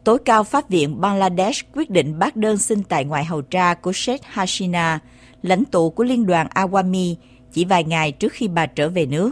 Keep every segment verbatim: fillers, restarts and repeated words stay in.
tối cao pháp viện Bangladesh quyết định bác đơn xin tại ngoại hầu tra của Sheikh Hasina, lãnh tụ của Liên đoàn Awami, chỉ vài ngày trước khi bà trở về nước.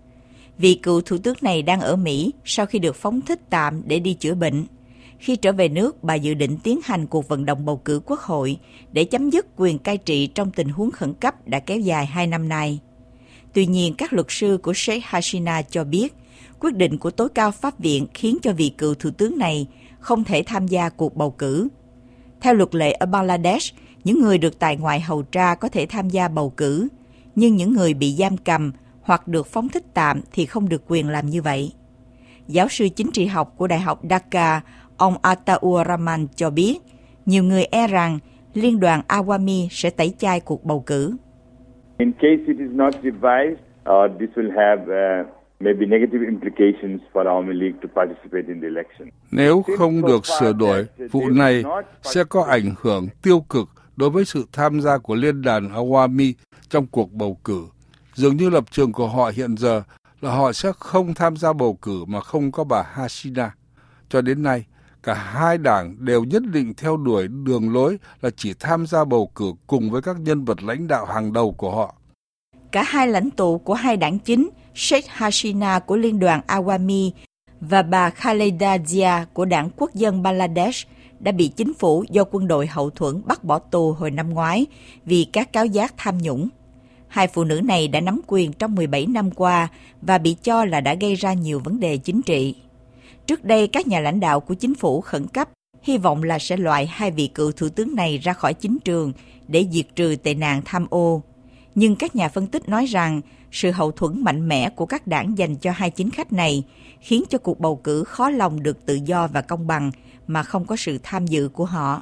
Vị cựu thủ tướng này đang ở Mỹ sau khi được phóng thích tạm để đi chữa bệnh. Khi trở về nước, bà dự định tiến hành cuộc vận động bầu cử quốc hội để chấm dứt quyền cai trị trong tình huống khẩn cấp đã kéo dài hai năm nay. Tuy nhiên, các luật sư của Sheikh Hasina cho biết, quyết định của tối cao pháp viện khiến cho vị cựu thủ tướng này không thể tham gia cuộc bầu cử. Theo luật lệ ở Bangladesh, những người được tại ngoại hầu tra có thể tham gia bầu cử, nhưng những người bị giam cầm hoặc được phóng thích tạm thì không được quyền làm như vậy. Giáo sư chính trị học của Đại học Dhaka, ông Ataur Rahman cho biết, nhiều người e rằng Liên đoàn Awami sẽ tẩy chay cuộc bầu cử. In case it is not revised, uh, this will have uh, maybe negative implications for Awami League to participate in the election. Nếu không được sửa đổi, vụ này sẽ có ảnh hưởng tiêu cực đối với sự tham gia của Liên đoàn Awami trong cuộc bầu cử. Dường như lập trường của họ hiện giờ là họ sẽ không tham gia bầu cử mà không có bà Hasina. Cho đến nay, cả hai đảng đều nhất định theo đuổi đường lối là chỉ tham gia bầu cử cùng với các nhân vật lãnh đạo hàng đầu của họ. Cả hai lãnh tụ của hai đảng chính, Sheikh Hasina của Liên đoàn Awami và bà Khaleda Zia của Đảng Quốc dân Bangladesh, đã bị chính phủ do quân đội hậu thuẫn bắt bỏ tù hồi năm ngoái vì các cáo giác tham nhũng. Hai phụ nữ này đã nắm quyền trong mười bảy năm qua và bị cho là đã gây ra nhiều vấn đề chính trị. Trước đây, các nhà lãnh đạo của chính phủ khẩn cấp hy vọng là sẽ loại hai vị cựu thủ tướng này ra khỏi chính trường để diệt trừ tệ nạn tham ô. Nhưng các nhà phân tích nói rằng sự hậu thuẫn mạnh mẽ của các đảng dành cho hai chính khách này khiến cho cuộc bầu cử khó lòng được tự do và công bằng mà không có sự tham dự của họ.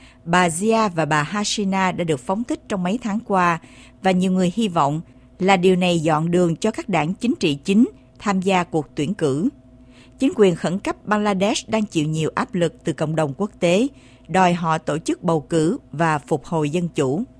Bà Zia và bà Hasina đã được phóng thích trong mấy tháng qua và nhiều người hy vọng là điều này dọn đường cho các đảng chính trị chính tham gia cuộc tuyển cử. Chính quyền khẩn cấp Bangladesh đang chịu nhiều áp lực từ cộng đồng quốc tế, đòi họ tổ chức bầu cử và phục hồi dân chủ.